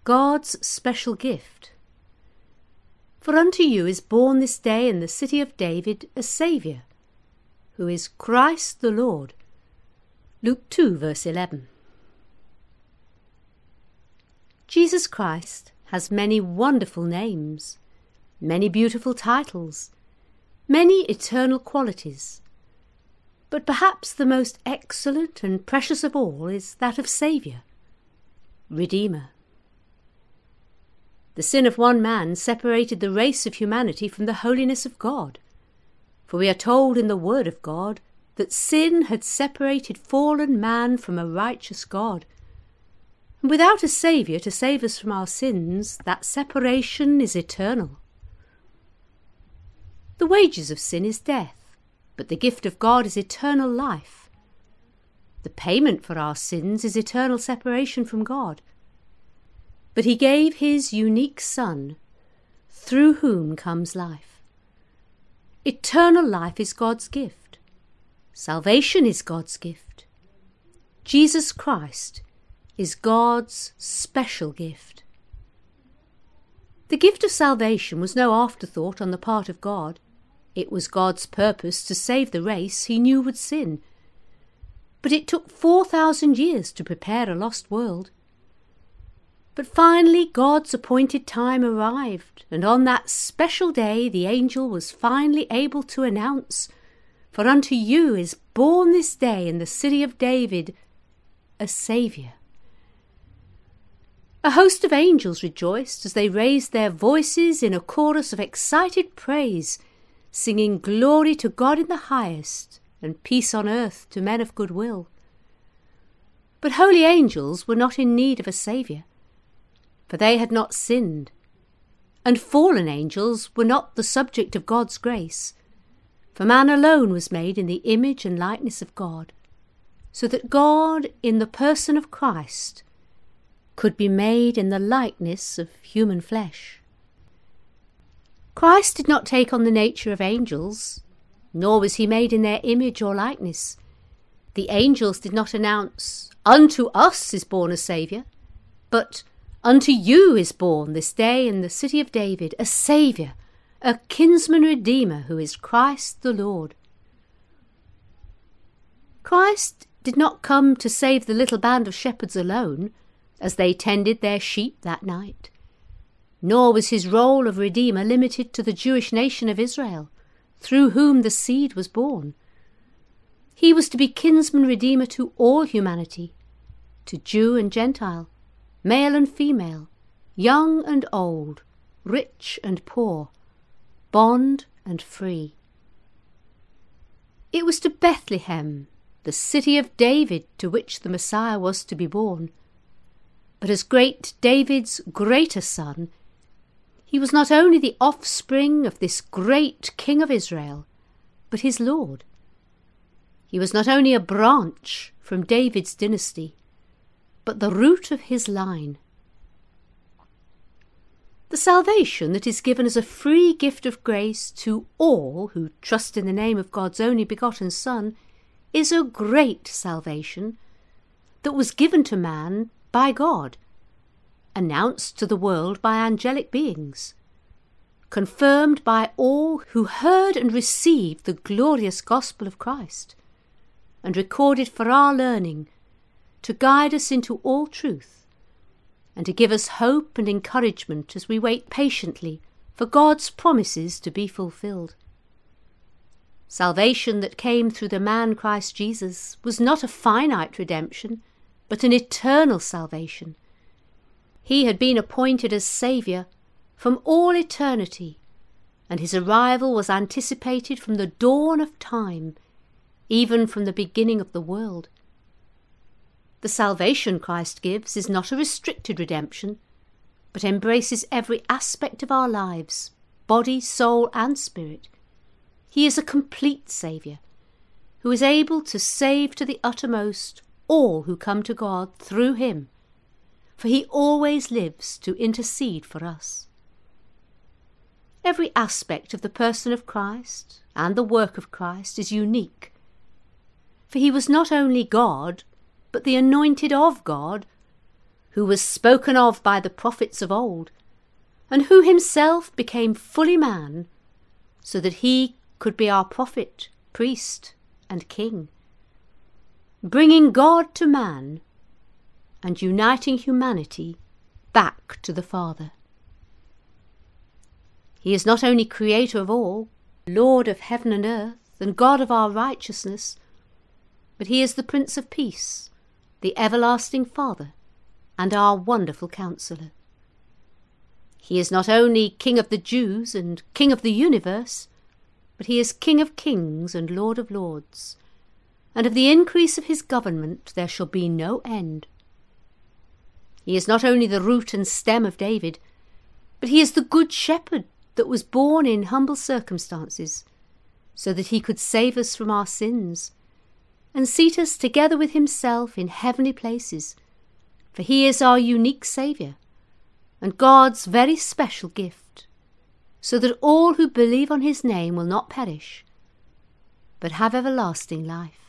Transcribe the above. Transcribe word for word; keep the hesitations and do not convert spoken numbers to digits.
God's special gift. For unto you is born this day in the city of David a Saviour, who is Christ the Lord. Luke two, verse eleven. Jesus Christ has many wonderful names, many beautiful titles, many eternal qualities. But perhaps the most excellent and precious of all is that of Saviour, Redeemer. The sin of one man separated the race of humanity from the holiness of God. For we are told in the Word of God that sin had separated fallen man from a righteous God. And without a Saviour to save us from our sins, that separation is eternal. The wages of sin is death, but the gift of God is eternal life. The payment for our sins is eternal separation from God. But he gave his unique Son, through whom comes life. Eternal life is God's gift. Salvation is God's gift. Jesus Christ is God's special gift. The gift of salvation was no afterthought on the part of God. It was God's purpose to save the race he knew would sin. But it took four thousand years to prepare a lost world. But finally God's appointed time arrived, and on that special day the angel was finally able to announce, "For unto you is born this day in the city of David a Saviour." A host of angels rejoiced as they raised their voices in a chorus of excited praise, singing glory to God in the highest, and peace on earth to men of good will. But holy angels were not in need of a Saviour, for they had not sinned, and fallen angels were not the subject of God's grace, for man alone was made in the image and likeness of God, so that God, in the person of Christ, could be made in the likeness of human flesh. Christ did not take on the nature of angels, nor was he made in their image or likeness. The angels did not announce, "Unto us is born a Saviour," but "Unto you is born this day in the city of David a Saviour, a kinsman Redeemer, who is Christ the Lord." Christ did not come to save the little band of shepherds alone, as they tended their sheep that night. Nor was his role of Redeemer limited to the Jewish nation of Israel, through whom the seed was born. He was to be kinsman Redeemer to all humanity, to Jew and Gentile, male and female, young and old, rich and poor, bond and free. It was to Bethlehem, the city of David, to which the Messiah was to be born. But as great David's greater son, he was not only the offspring of this great King of Israel, but his Lord. He was not only a branch from David's dynasty, but the root of his line. The salvation that is given as a free gift of grace to all who trust in the name of God's only begotten Son is a great salvation that was given to man by God, announced to the world by angelic beings, confirmed by all who heard and received the glorious gospel of Christ, and recorded for our learning, to guide us into all truth, and to give us hope and encouragement as we wait patiently for God's promises to be fulfilled. Salvation that came through the man Christ Jesus was not a finite redemption, but an eternal salvation. He had been appointed as Saviour from all eternity, and his arrival was anticipated from the dawn of time, even from the beginning of the world. The salvation Christ gives is not a restricted redemption, but embraces every aspect of our lives, body, soul, and spirit. He is a complete Saviour, who is able to save to the uttermost all who come to God through him, for he always lives to intercede for us. Every aspect of the person of Christ and the work of Christ is unique, for he was not only God, but the anointed of God, who was spoken of by the prophets of old, and who himself became fully man, so that he could be our prophet, priest, and king, bringing God to man and uniting humanity back to the Father. He is not only creator of all, Lord of heaven and earth, and God of our righteousness, but he is the Prince of Peace, the everlasting Father, and our wonderful Counselor. He is not only King of the Jews and King of the universe, but he is King of kings and Lord of lords, and of the increase of his government there shall be no end. He is not only the root and stem of David, but he is the good shepherd that was born in humble circumstances, so that he could save us from our sins, and seat us together with himself in heavenly places, for he is our unique Saviour, and God's very special gift, so that all who believe on his name will not perish, but have everlasting life.